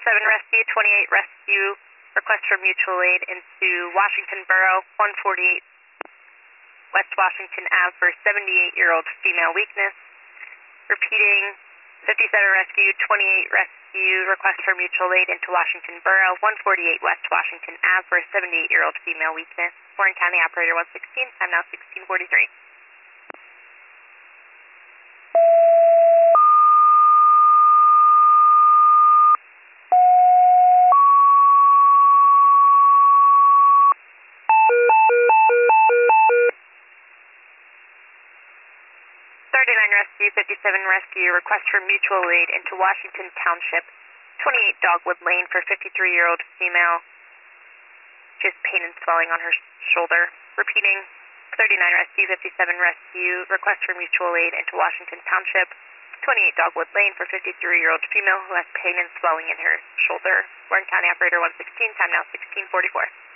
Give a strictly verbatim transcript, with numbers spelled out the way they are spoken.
fifty-seven Rescue, twenty-eight Rescue, request for mutual aid into Washington Borough, one forty-eight West Washington Ave for seventy-eight-year-old female weakness. Repeating, fifty-seven Rescue, twenty-eight Rescue, request for mutual aid into Washington Borough, one forty-eight West Washington Ave for seventy-eight-year-old female weakness. Warren County Operator one sixteen, time now sixteen forty-three. thirty-nine Rescue, fifty-seven Rescue, request for mutual aid into Washington Township, twenty-eight Dogwood Lane for fifty-three-year-old female, just pain and swelling on her shoulder. Repeating, thirty-nine Rescue, fifty-seven Rescue, request for mutual aid into Washington Township, twenty-eight Dogwood Lane for fifty-three-year-old female who has pain and swelling in her shoulder. Warren County Operator one sixteen, time now sixteen forty-four.